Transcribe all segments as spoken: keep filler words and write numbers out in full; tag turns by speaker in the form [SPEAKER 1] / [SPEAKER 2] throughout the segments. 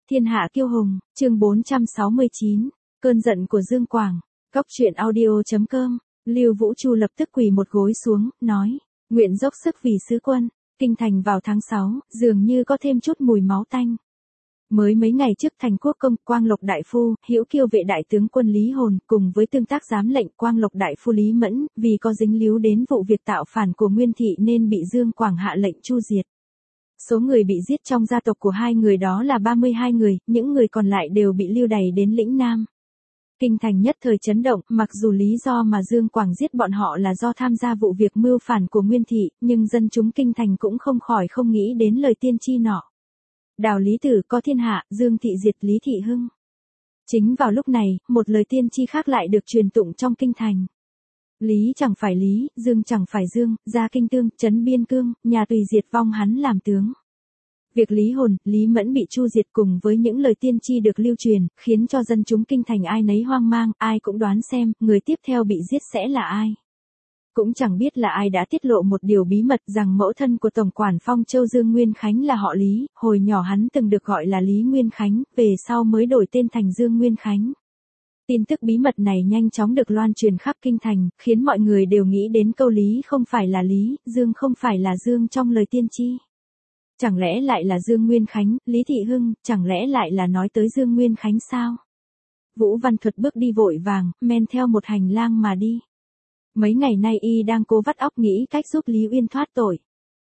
[SPEAKER 1] Thiên hạ kiêu hùng, chương bốn trăm sáu mươi chín, cơn giận của Dương Quảng. Góc truyện audio.com, Lưu Vũ Chu lập tức quỳ một gối xuống, nói, nguyện dốc sức vì sứ quân. Kinh thành vào tháng sáu, dường như có thêm chút mùi máu tanh. Mới mấy ngày trước thành quốc công, Quang Lộc đại phu, Hữu Kiêu vệ đại tướng quân Lý Hồn, cùng với tương tác giám lệnh Quang Lộc đại phu Lý Mẫn, vì có dính líu đến vụ việc tạo phản của Nguyên thị nên bị Dương Quảng hạ lệnh chu diệt. Số người bị giết trong gia tộc của hai người đó là ba mươi hai người, những người còn lại đều bị lưu đày đến lĩnh Nam. Kinh thành nhất thời chấn động, mặc dù lý do mà Dương Quảng giết bọn họ là do tham gia vụ việc mưu phản của Nguyên thị, nhưng dân chúng kinh thành cũng không khỏi không nghĩ đến lời tiên tri nọ. Đào lý tử có thiên hạ, Dương thị diệt Lý Thị Hưng. Chính vào lúc này, một lời tiên tri khác lại được truyền tụng trong kinh thành. Lý chẳng phải Lý, Dương chẳng phải Dương, gia kinh tương, trấn biên cương, nhà tùy diệt vong hắn làm tướng. Việc Lý Hồn, Lý Mẫn bị chu diệt cùng với những lời tiên tri được lưu truyền, khiến cho dân chúng kinh thành ai nấy hoang mang, ai cũng đoán xem, người tiếp theo bị giết sẽ là ai. Cũng chẳng biết là ai đã tiết lộ một điều bí mật rằng mẫu thân của Tổng quản Phong Châu Dương Nguyên Khánh là họ Lý, hồi nhỏ hắn từng được gọi là Lý Nguyên Khánh, về sau mới đổi tên thành Dương Nguyên Khánh. Tin tức bí mật này nhanh chóng được loan truyền khắp kinh thành, khiến mọi người đều nghĩ đến câu Lý không phải là Lý, Dương không phải là Dương trong lời tiên tri. Chẳng lẽ lại là Dương Nguyên Khánh, Lý Thị Hưng, chẳng lẽ lại là nói tới Dương Nguyên Khánh sao? Vũ Văn Thuật bước đi vội vàng, men theo một hành lang mà đi. Mấy ngày nay y đang cố vắt óc nghĩ cách giúp Lý Uyên thoát tội.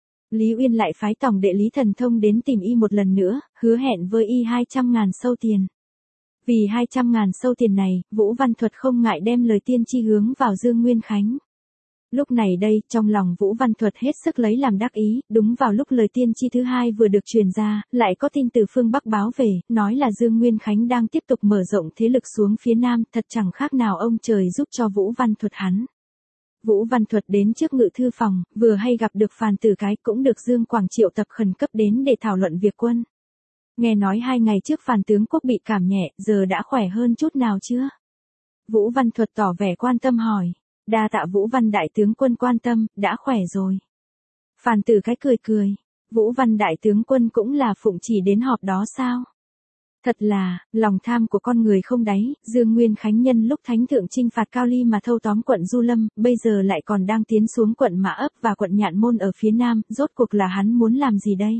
[SPEAKER 1] Lý Uyên lại phái tổng đệ Lý Thần Thông đến tìm y một lần nữa, hứa hẹn với y hai trăm ngàn sâu tiền. Vì hai trăm ngàn sâu tiền này, Vũ Văn Thuật không ngại đem lời tiên tri hướng vào Dương Nguyên Khánh. Lúc này đây, trong lòng Vũ Văn Thuật hết sức lấy làm đắc ý, đúng vào lúc lời tiên tri thứ hai vừa được truyền ra, lại có tin từ phương Bắc báo về, nói là Dương Nguyên Khánh đang tiếp tục mở rộng thế lực xuống phía Nam, thật chẳng khác nào ông trời giúp cho Vũ Văn Thuật hắn. Vũ Văn Thuật đến trước ngự thư phòng, vừa hay gặp được Phàn Tử Cái, cũng được Dương Quảng triệu tập khẩn cấp đến để thảo luận việc quân. Nghe nói hai ngày trước Phàn tướng quốc bị cảm nhẹ, giờ đã khỏe hơn chút nào chưa? Vũ Văn Thuật tỏ vẻ quan tâm hỏi. Đa tạ Vũ Văn đại tướng quân quan tâm, đã khỏe rồi. Phàn Tử Cái cười cười. Vũ Văn đại tướng quân cũng là phụng chỉ đến họp đó sao? Thật là, lòng tham của con người không đáy, Dương Nguyên Khánh nhân lúc thánh thượng chinh phạt Cao Ly mà thâu tóm quận Du Lâm, bây giờ lại còn đang tiến xuống quận Mã Ấp và quận Nhạn Môn ở phía Nam, rốt cuộc là hắn muốn làm gì đây?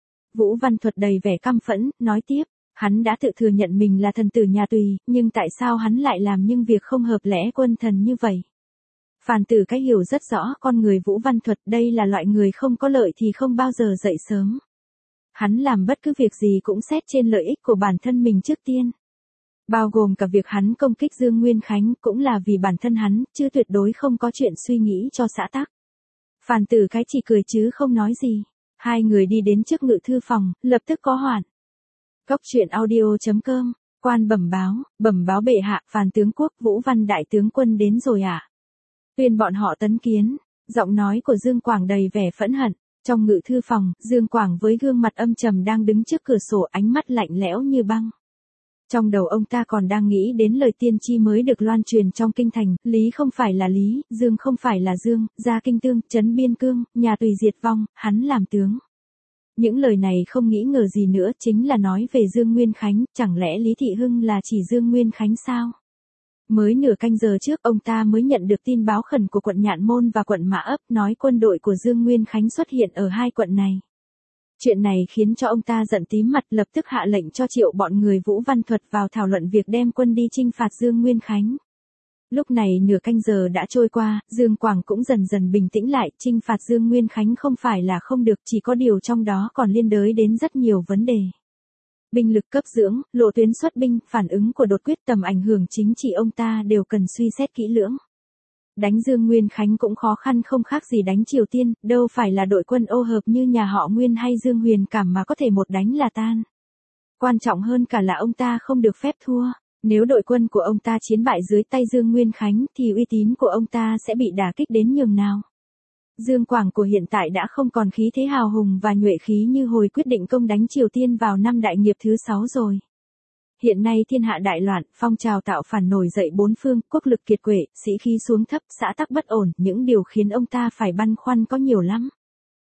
[SPEAKER 1] Vũ Văn Thuật đầy vẻ căm phẫn, nói tiếp, hắn đã tự thừa nhận mình là thần tử nhà Tùy, nhưng tại sao hắn lại làm những việc không hợp lẽ quân thần như vậy? Phàn Tử Cái hiểu rất rõ con người Vũ Văn Thuật, đây là loại người không có lợi thì không bao giờ dậy sớm. Hắn làm bất cứ việc gì cũng xét trên lợi ích của bản thân mình trước tiên. Bao gồm cả việc hắn công kích Dương Nguyên Khánh cũng là vì bản thân hắn, chứ tuyệt đối không có chuyện suy nghĩ cho xã tắc. Phàn Tử Cái chỉ cười chứ không nói gì. Hai người đi đến trước ngự thư phòng, lập tức có hoạn. Góc truyện audio.com, quan bẩm báo, bẩm báo bệ hạ, Phàn tướng quốc, Vũ Văn đại tướng quân đến rồi ạ. À? Tuyên bọn họ tấn kiến, giọng nói của Dương Quảng đầy vẻ phẫn hận. Trong ngự thư phòng, Dương Quảng với gương mặt âm trầm đang đứng trước cửa sổ, ánh mắt lạnh lẽo như băng. Trong đầu ông ta còn đang nghĩ đến lời tiên tri mới được loan truyền trong kinh thành, Lý không phải là Lý, Dương không phải là Dương, gia kinh tương, trấn biên cương, nhà tùy diệt vong, hắn làm tướng. Những lời này không nghĩ ngờ gì nữa, chính là nói về Dương Nguyên Khánh, chẳng lẽ Lý Thị Hưng là chỉ Dương Nguyên Khánh sao? Mới nửa canh giờ trước ông ta mới nhận được tin báo khẩn của quận Nhạn Môn và quận Mã Ấp, nói quân đội của Dương Nguyên Khánh xuất hiện ở hai quận này. Chuyện này khiến cho ông ta giận tím mặt, lập tức hạ lệnh cho triệu bọn người Vũ Văn Thuật vào thảo luận việc đem quân đi chinh phạt Dương Nguyên Khánh. Lúc này nửa canh giờ đã trôi qua, Dương Quảng cũng dần dần bình tĩnh lại, chinh phạt Dương Nguyên Khánh không phải là không được, chỉ có điều trong đó còn liên đới đến rất nhiều vấn đề. Binh lực cấp dưỡng, lộ tuyến xuất binh, phản ứng của đột quyết, tầm ảnh hưởng chính trị ông ta đều cần suy xét kỹ lưỡng. Đánh Dương Nguyên Khánh cũng khó khăn không khác gì đánh Triều Tiên, đâu phải là đội quân ô hợp như nhà họ Nguyên hay Dương Huyền Cảm mà có thể một đánh là tan. Quan trọng hơn cả là ông ta không được phép thua. Nếu đội quân của ông ta chiến bại dưới tay Dương Nguyên Khánh thì uy tín của ông ta sẽ bị đả kích đến nhường nào. Dương Quảng của hiện tại đã không còn khí thế hào hùng và nhuệ khí như hồi quyết định công đánh Triều Tiên vào năm đại nghiệp thứ sáu rồi. Hiện nay thiên hạ đại loạn, phong trào tạo phản nổi dậy bốn phương, quốc lực kiệt quệ, sĩ khí xuống thấp, xã tắc bất ổn, những điều khiến ông ta phải băn khoăn có nhiều lắm.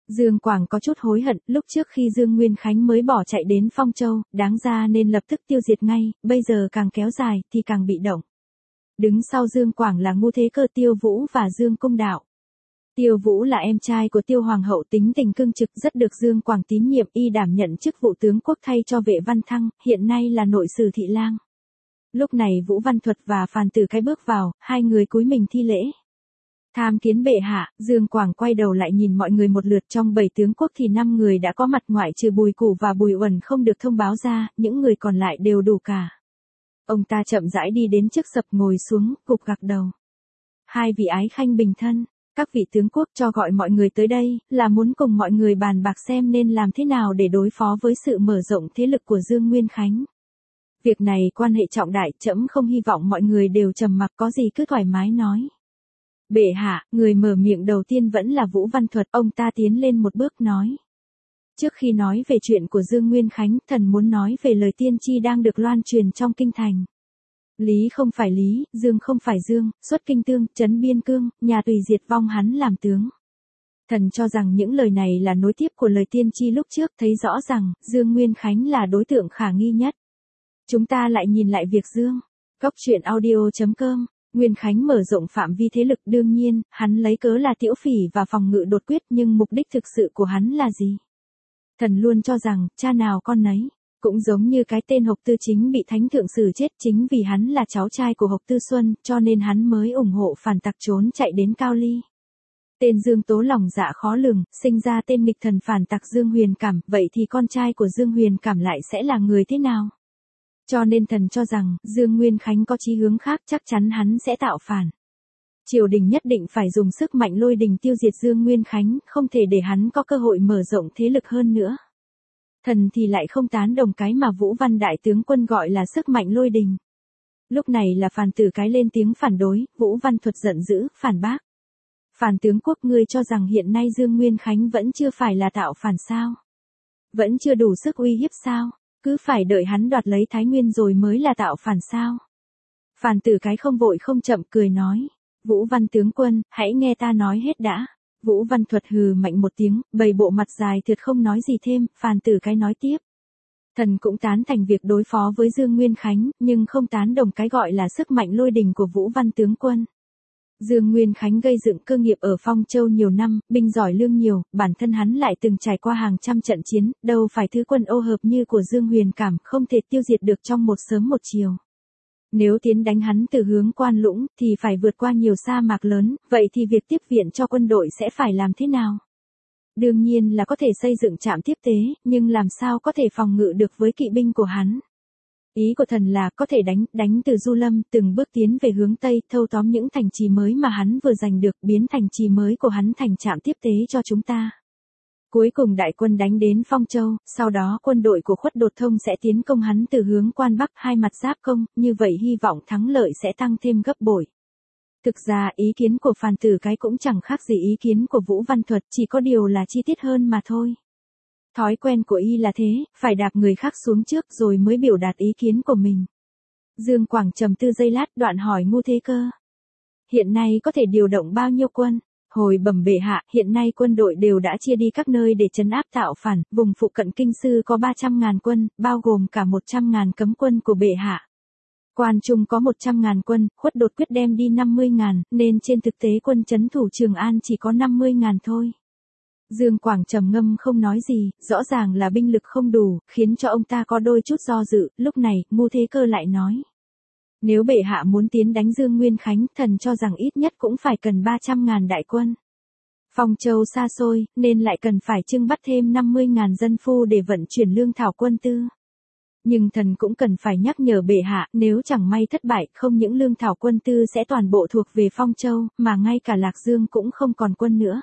[SPEAKER 1] Dương Quảng có chút hối hận, lúc trước khi Dương Nguyên Khánh mới bỏ chạy đến Phong Châu, đáng ra nên lập tức tiêu diệt ngay, bây giờ càng kéo dài thì càng bị động. Đứng sau Dương Quảng là Ngũ Thế Cơ, Tiêu Vũ và Dương Cung Đạo. Tiêu Vũ là em trai của Tiêu Hoàng hậu, tính tình cương trực, rất được Dương Quảng tín nhiệm, y đảm nhận chức vụ tướng quốc thay cho Vệ Văn Thăng, hiện nay là nội sử thị lang. Lúc này Vũ Văn Thuật và Phàn Tử Cái bước vào, hai người cúi mình thi lễ. Tham kiến bệ hạ. Dương Quảng quay đầu lại nhìn mọi người một lượt, trong bảy tướng quốc thì năm người đã có mặt ngoại trừ Bùi Củ và Bùi Uẩn không được thông báo ra, những người còn lại đều đủ cả. Ông ta chậm rãi đi đến trước sập ngồi xuống, cục gạc đầu. Hai vị ái khanh bình thân, các vị tướng quốc cho gọi mọi người tới đây, là muốn cùng mọi người bàn bạc xem nên làm thế nào để đối phó với sự mở rộng thế lực của Dương Nguyên Khánh. Việc này quan hệ trọng đại, trẫm không hy vọng mọi người đều trầm mặc, có gì cứ thoải mái nói. Bệ hạ, người mở miệng đầu tiên vẫn là Vũ Văn Thuật, ông ta tiến lên một bước nói. Trước khi nói về chuyện của Dương Nguyên Khánh, thần muốn nói về lời tiên tri đang được loan truyền trong kinh thành. Lý không phải Lý, Dương không phải Dương, xuất kinh tương, trấn biên cương, nhà tùy diệt vong hắn làm tướng. Thần cho rằng những lời này là nối tiếp của lời tiên tri lúc trước, thấy rõ rằng Dương Nguyên Khánh là đối tượng khả nghi nhất. Chúng ta lại nhìn lại việc Dương. Góc truyện audio chấm com. Nguyên Khánh mở rộng phạm vi thế lực, đương nhiên, hắn lấy cớ là Tiễu Phỉ và phòng ngự đột quyết, nhưng mục đích thực sự của hắn là gì? Thần luôn cho rằng, cha nào con nấy, cũng giống như cái tên Hộc Tư Chính bị Thánh Thượng xử chết, chính vì hắn là cháu trai của Hộc Tư Xuân, cho nên hắn mới ủng hộ phản tặc trốn chạy đến Cao Ly. Tên Dương Tố lòng dạ khó lường, sinh ra tên nghịch thần phản tặc Dương Huyền Cảm, vậy thì con trai của Dương Huyền Cảm lại sẽ là người thế nào? Cho nên thần cho rằng, Dương Nguyên Khánh có chí hướng khác, chắc chắn hắn sẽ tạo phản. Triều đình nhất định phải dùng sức mạnh lôi đình tiêu diệt Dương Nguyên Khánh, không thể để hắn có cơ hội mở rộng thế lực hơn nữa. Thần thì lại không tán đồng cái mà Vũ Văn đại tướng quân gọi là sức mạnh lôi đình. Lúc này là Phàn Tử Cái lên tiếng phản đối, Vũ Văn Thuật giận dữ, phản bác. Phàn tướng quốc, ngươi cho rằng hiện nay Dương Nguyên Khánh vẫn chưa phải là tạo phản sao? Vẫn chưa đủ sức uy hiếp sao? Cứ phải đợi hắn đoạt lấy Thái Nguyên rồi mới là tạo phản sao? Phàn Tử Cái không vội không chậm cười nói. Vũ Văn tướng quân, hãy nghe ta nói hết đã. Vũ Văn Thuật hừ mạnh một tiếng, bày bộ mặt dài tuyệt không nói gì thêm. Phàn Tử Cái nói tiếp. Thần cũng tán thành việc đối phó với Dương Nguyên Khánh, nhưng không tán đồng cái gọi là sức mạnh lôi đình của Vũ Văn tướng quân. Dương Nguyên Khánh gây dựng cơ nghiệp ở Phong Châu nhiều năm, binh giỏi lương nhiều, bản thân hắn lại từng trải qua hàng trăm trận chiến, đâu phải thứ quân ô hợp như của Dương Huyền Cảm, không thể tiêu diệt được trong một sớm một chiều. Nếu tiến đánh hắn từ hướng Quan Lũng, thì phải vượt qua nhiều sa mạc lớn, vậy thì việc tiếp viện cho quân đội sẽ phải làm thế nào? Đương nhiên là có thể xây dựng trạm tiếp tế, nhưng làm sao có thể phòng ngự được với kỵ binh của hắn? Ý của thần là có thể đánh, đánh từ Du Lâm, từng bước tiến về hướng Tây, thâu tóm những thành trì mới mà hắn vừa giành được, biến thành trì mới của hắn thành trạm tiếp tế cho chúng ta. Cuối cùng đại quân đánh đến Phong Châu, sau đó quân đội của Khuất Đột Thông sẽ tiến công hắn từ hướng Quan Bắc, hai mặt giáp công, như vậy hy vọng thắng lợi sẽ tăng thêm gấp bội. Thực ra ý kiến của Phàn Tử Cái cũng chẳng khác gì ý kiến của Vũ Văn Thuật, chỉ có điều là chi tiết hơn mà thôi. Thói quen của y là thế, phải đạp người khác xuống trước rồi mới biểu đạt ý kiến của mình. Dương Quảng trầm tư giây lát, đoạn hỏi Ngũ Thế Cơ. Hiện nay có thể điều động bao nhiêu quân? Hồi bẩm bệ hạ, hiện nay quân đội đều đã chia đi các nơi để trấn áp tạo phản, vùng phụ cận Kinh Sư có ba trăm ngàn quân, bao gồm cả một trăm ngàn cấm quân của bệ hạ. Quan Trung có một trăm ngàn quân, Khuất Đột Quyết đem đi năm mươi ngàn, nên trên thực tế quân trấn thủ Trường An chỉ có năm mươi ngàn thôi. Dương Quảng trầm ngâm không nói gì, rõ ràng là binh lực không đủ, khiến cho ông ta có đôi chút do dự, lúc này, Ngũ Thế Cơ lại nói. Nếu bệ hạ muốn tiến đánh Dương Nguyên Khánh, thần cho rằng ít nhất cũng phải cần ba trăm ngàn đại quân. Phong Châu xa xôi, nên lại cần phải trưng bắt thêm năm mươi ngàn dân phu để vận chuyển lương thảo quân tư. Nhưng thần cũng cần phải nhắc nhở bệ hạ, nếu chẳng may thất bại, không những lương thảo quân tư sẽ toàn bộ thuộc về Phong Châu, mà ngay cả Lạc Dương cũng không còn quân nữa.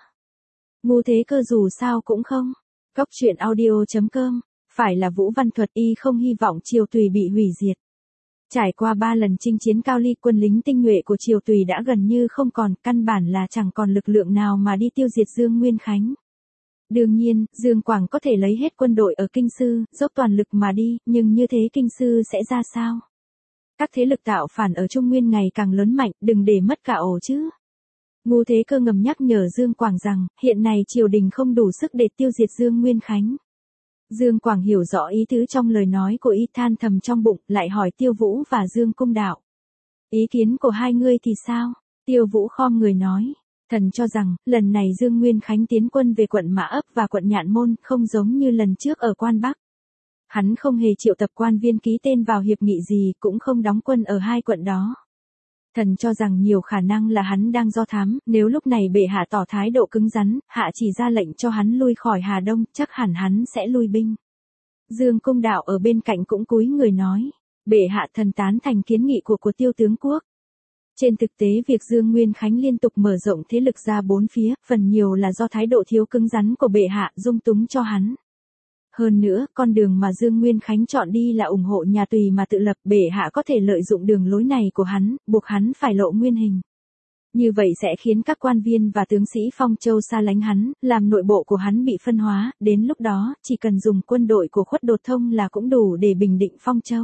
[SPEAKER 1] Ngũ Thế Cơ dù sao cũng không. Góc truyện audio chấm com. Phải là Vũ Văn Thuật, y không hy vọng Triều Tùy bị hủy diệt. Trải qua ba lần chinh chiến Cao Ly, quân lính tinh nhuệ của Triều Tùy đã gần như không còn, căn bản là chẳng còn lực lượng nào mà đi tiêu diệt Dương Nguyên Khánh. Đương nhiên, Dương Quảng có thể lấy hết quân đội ở Kinh Sư, dốc toàn lực mà đi, nhưng như thế Kinh Sư sẽ ra sao? Các thế lực tạo phản ở Trung Nguyên ngày càng lớn mạnh, đừng để mất cả ổ chứ. Ngô Thế Cơ ngầm nhắc nhở Dương Quảng rằng, hiện nay triều đình không đủ sức để tiêu diệt Dương Nguyên Khánh. Dương Quảng hiểu rõ ý tứ trong lời nói của y, than thầm trong bụng, lại hỏi Tiêu Vũ và Dương Cung Đạo. Ý kiến của hai ngươi thì sao? Tiêu Vũ khom người nói. Thần cho rằng, lần này Dương Nguyên Khánh tiến quân về quận Mã Ấp và quận Nhạn Môn, không giống như lần trước ở Quan Bắc. Hắn không hề triệu tập quan viên ký tên vào hiệp nghị gì, cũng không đóng quân ở hai quận đó. Thần cho rằng nhiều khả năng là hắn đang do thám, nếu lúc này bệ hạ tỏ thái độ cứng rắn, hạ chỉ ra lệnh cho hắn lui khỏi Hà Đông, chắc hẳn hắn sẽ lui binh. Dương Cung Đạo ở bên cạnh cũng cúi người nói, bệ hạ thần tán thành kiến nghị của của Tiêu tướng quốc. Trên thực tế việc Dương Nguyên Khánh liên tục mở rộng thế lực ra bốn phía, phần nhiều là do thái độ thiếu cứng rắn của bệ hạ dung túng cho hắn. Hơn nữa, con đường mà Dương Nguyên Khánh chọn đi là ủng hộ nhà Tùy mà tự lập, bệ hạ có thể lợi dụng đường lối này của hắn, buộc hắn phải lộ nguyên hình. Như vậy sẽ khiến các quan viên và tướng sĩ Phong Châu xa lánh hắn, làm nội bộ của hắn bị phân hóa, đến lúc đó, chỉ cần dùng quân đội của Khuất Đột Thông là cũng đủ để bình định Phong Châu.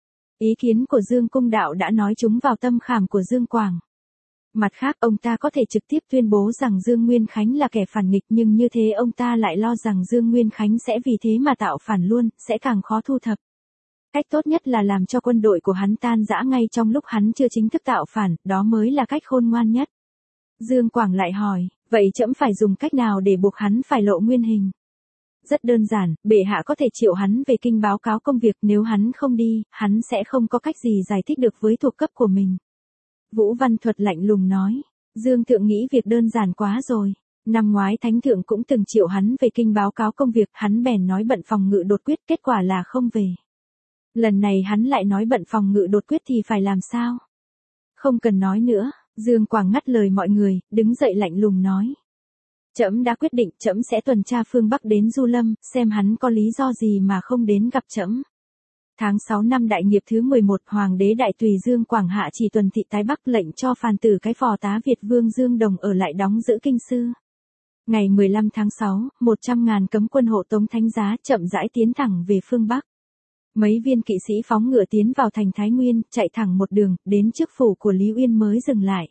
[SPEAKER 1] Ý kiến của Dương Cung Đạo đã nói trúng vào tâm khảm của Dương Quảng. Mặt khác, ông ta có thể trực tiếp tuyên bố rằng Dương Nguyên Khánh là kẻ phản nghịch, nhưng như thế ông ta lại lo rằng Dương Nguyên Khánh sẽ vì thế mà tạo phản luôn, sẽ càng khó thu thập. Cách tốt nhất là làm cho quân đội của hắn tan rã ngay trong lúc hắn chưa chính thức tạo phản, đó mới là cách khôn ngoan nhất. Dương Quảng lại hỏi, vậy trẫm phải dùng cách nào để buộc hắn phải lộ nguyên hình? Rất đơn giản, bệ hạ có thể triệu hắn về kinh báo cáo công việc, nếu hắn không đi, hắn sẽ không có cách gì giải thích được với thuộc cấp của mình. Vũ Văn Thuật lạnh lùng nói, Dương Thượng nghĩ việc đơn giản quá rồi. Năm ngoái Thánh Thượng cũng từng triệu hắn về kinh báo cáo công việc, hắn bèn nói bận phòng ngự đột quyết, kết quả là không về. Lần này hắn lại nói bận phòng ngự đột quyết thì phải làm sao? Không cần nói nữa, Dương Quảng ngắt lời mọi người, đứng dậy lạnh lùng nói. Trẫm đã quyết định, trẫm sẽ tuần tra phương Bắc đến Du Lâm, xem hắn có lý do gì mà không đến gặp trẫm. Tháng sáu năm Đại Nghiệp thứ mười một, Hoàng đế Đại Tùy Dương Quảng hạ chỉ tuần thị Tái Bắc, lệnh cho Phàn Tử cái phò tá Việt Vương Dương Đồng ở lại đóng giữ kinh sư. Ngày mười lăm tháng sáu, một trăm ngàn cấm quân hộ tống thánh giá chậm rãi tiến thẳng về phương Bắc. Mấy viên kỵ sĩ phóng ngựa tiến vào thành Thái Nguyên, chạy thẳng một đường, đến trước phủ của Lý Uyên mới dừng lại.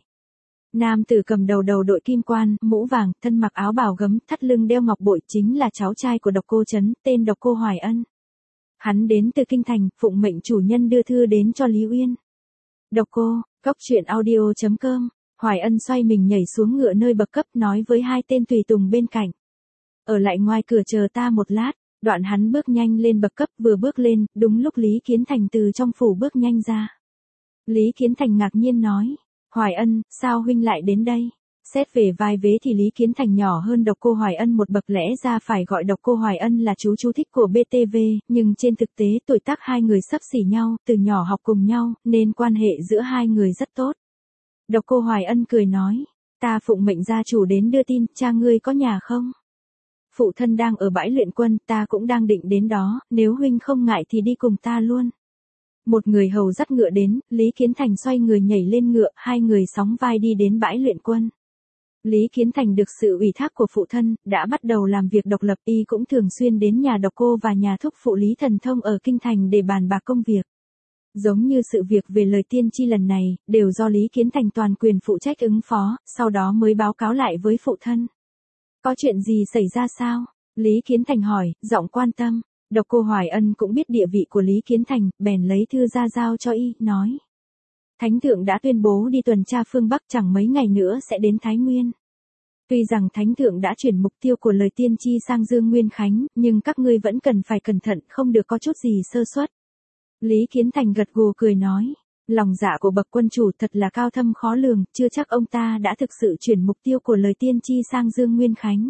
[SPEAKER 1] Nam tử cầm đầu đầu đội kim quan, mũ vàng, thân mặc áo bào gấm, thắt lưng đeo ngọc bội, chính là cháu trai của Độc Cô Trấn, tên Độc Cô Hoài Ân. Hắn đến từ kinh thành, phụng mệnh chủ nhân đưa thư đến cho Lý Uyên. Độc Cô, góc truyện audio chấm com. Hoài Ân xoay mình nhảy xuống ngựa nơi bậc cấp, nói với hai tên tùy tùng bên cạnh. Ở lại ngoài cửa chờ ta một lát. Đoạn hắn bước nhanh lên bậc cấp, vừa bước lên, đúng lúc Lý Kiến Thành từ trong phủ bước nhanh ra. Lý Kiến Thành ngạc nhiên nói, Hoài Ân, sao huynh lại đến đây? Xét về vai vế thì Lý Kiến Thành nhỏ hơn Độc Cô Hoài Ân một bậc, lẽ ra phải gọi Độc Cô Hoài Ân là chú chú thích của bê tê vê, nhưng trên thực tế tuổi tác hai người xấp xỉ nhau, từ nhỏ học cùng nhau, nên quan hệ giữa hai người rất tốt. Độc Cô Hoài Ân cười nói, ta phụng mệnh gia chủ đến đưa tin, cha ngươi có nhà không? Phụ thân đang ở bãi luyện quân, ta cũng đang định đến đó, nếu huynh không ngại thì đi cùng ta luôn. Một người hầu dắt ngựa đến, Lý Kiến Thành xoay người nhảy lên ngựa, hai người sóng vai đi đến bãi luyện quân. Lý Kiến Thành được sự ủy thác của phụ thân, đã bắt đầu làm việc độc lập, y cũng thường xuyên đến nhà Độc Cô và nhà thúc phụ Lý Thần Thông ở kinh thành để bàn bạc công việc. Giống như sự việc về lời tiên tri lần này, đều do Lý Kiến Thành toàn quyền phụ trách ứng phó, sau đó mới báo cáo lại với phụ thân. Có chuyện gì xảy ra sao? Lý Kiến Thành hỏi, giọng quan tâm. Độc Cô Hoài Ân cũng biết địa vị của Lý Kiến Thành, bèn lấy thư ra giao cho y, nói. Thánh thượng đã tuyên bố đi tuần tra phương Bắc, chẳng mấy ngày nữa sẽ đến Thái Nguyên. Tuy rằng Thánh thượng đã chuyển mục tiêu của lời tiên tri sang Dương Nguyên Khánh, nhưng các ngươi vẫn cần phải cẩn thận, không được có chút gì sơ suất. Lý Kiến Thành gật gù cười nói. Lòng dạ của bậc quân chủ thật là cao thâm khó lường, chưa chắc ông ta đã thực sự chuyển mục tiêu của lời tiên tri sang Dương Nguyên Khánh.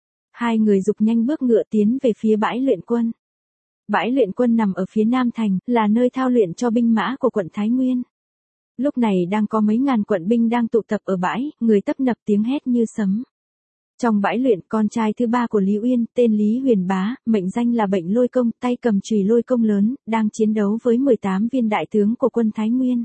[SPEAKER 1] Hai người dục nhanh bước ngựa tiến về phía bãi luyện quân. Bãi luyện quân nằm ở phía Nam Thành, là nơi thao luyện cho binh mã của quận Thái Nguyên. Lúc này đang có mấy ngàn quận binh đang tụ tập ở bãi, người tấp nập tiếng hét như sấm. Trong bãi luyện, con trai thứ ba của Lý Uyên, tên Lý Huyền Bá, mệnh danh là Bệnh Lôi Công, tay cầm chùy lôi công lớn, đang chiến đấu với mười tám viên đại tướng của quân Thái Nguyên.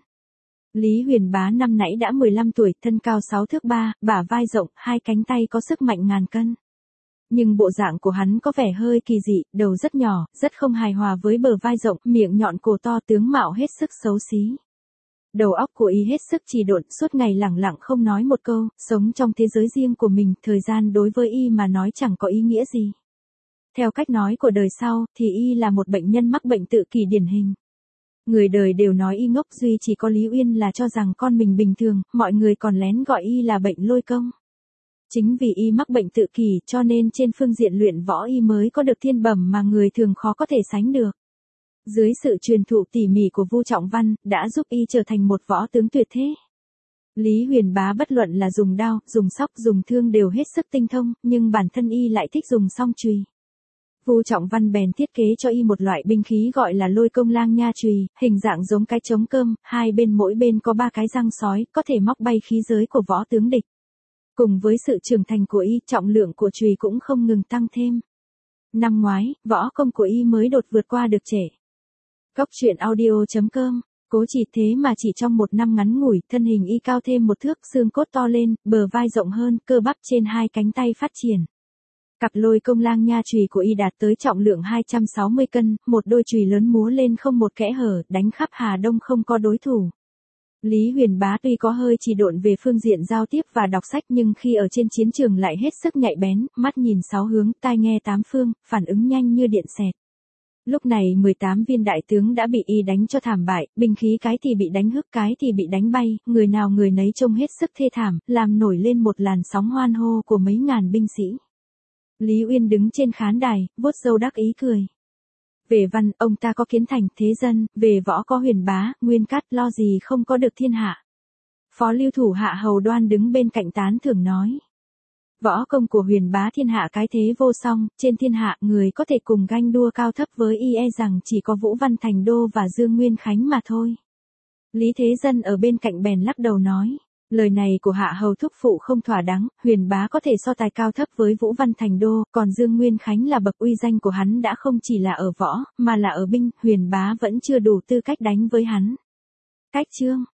[SPEAKER 1] Lý Huyền Bá năm nãy đã mười lăm tuổi, thân cao sáu thước ba, bả vai rộng, hai cánh tay có sức mạnh ngàn cân. Nhưng bộ dạng của hắn có vẻ hơi kỳ dị, đầu rất nhỏ, rất không hài hòa với bờ vai rộng, miệng nhọn cổ to, tướng mạo hết sức xấu xí. Đầu óc của y hết sức trì độn, suốt ngày lẳng lặng không nói một câu, sống trong thế giới riêng của mình, thời gian đối với y mà nói chẳng có ý nghĩa gì. Theo cách nói của đời sau, thì y là một bệnh nhân mắc bệnh tự kỷ điển hình. Người đời đều nói y ngốc, duy chỉ có Lý Uyên là cho rằng con mình bình thường, mọi người còn lén gọi y là bệnh lôi công. Chính vì y mắc bệnh tự kỷ cho nên trên phương diện luyện võ y mới có được thiên bẩm mà người thường khó có thể sánh được. Dưới sự truyền thụ tỉ mỉ của Vu Trọng Văn, đã giúp y trở thành một võ tướng tuyệt thế. Lý Huyền Bá bất luận là dùng đao, dùng sóc, dùng thương đều hết sức tinh thông, nhưng bản thân y lại thích dùng song chùy. Vu Trọng Văn bèn thiết kế cho y một loại binh khí gọi là lôi công lang nha chùy, hình dạng giống cái trống cơm, hai bên mỗi bên có ba cái răng sói, có thể móc bay khí giới của võ tướng địch. Cùng với sự trưởng thành của y, trọng lượng của chùy cũng không ngừng tăng thêm. Năm ngoái, võ công của y mới đột vượt qua được trẻ. Góc truyện audio chấm com, cố chỉ thế mà chỉ trong một năm ngắn ngủi, thân hình y cao thêm một thước, xương cốt to lên, bờ vai rộng hơn, cơ bắp trên hai cánh tay phát triển. Cặp lôi công lang nha chùy của y đạt tới trọng lượng hai trăm sáu mươi cân, một đôi chùy lớn múa lên không một kẽ hở, đánh khắp Hà Đông không có đối thủ. Lý Huyền Bá tuy có hơi trì độn về phương diện giao tiếp và đọc sách nhưng khi ở trên chiến trường lại hết sức nhạy bén, mắt nhìn sáu hướng, tai nghe tám phương, phản ứng nhanh như điện xẹt. Lúc này mười tám viên đại tướng đã bị y đánh cho thảm bại, binh khí cái thì bị đánh hức, cái thì bị đánh bay, người nào người nấy trông hết sức thê thảm, làm nổi lên một làn sóng hoan hô của mấy ngàn binh sĩ. Lý Uyên đứng trên khán đài, vuốt râu đắc ý cười. Về văn, ông ta có Kiến Thành, Thế Dân, về võ có Huyền Bá, Nguyên Cát, lo gì không có được thiên hạ. Phó lưu thủ Hạ Hầu Đoan đứng bên cạnh tán thưởng nói. Võ công của Huyền Bá thiên hạ cái thế vô song, trên thiên hạ người có thể cùng ganh đua cao thấp với y e rằng chỉ có Vũ Văn Thành Đô và Dương Nguyên Khánh mà thôi. Lý Thế Dân ở bên cạnh bèn lắc đầu nói. Lời này của Hạ Hầu thúc phụ không thỏa đáng, Huyền Bá có thể so tài cao thấp với Vũ Văn Thành Đô, còn Dương Nguyên Khánh là bậc uy danh của hắn đã không chỉ là ở võ, mà là ở binh, Huyền Bá vẫn chưa đủ tư cách đánh với hắn. Cách chương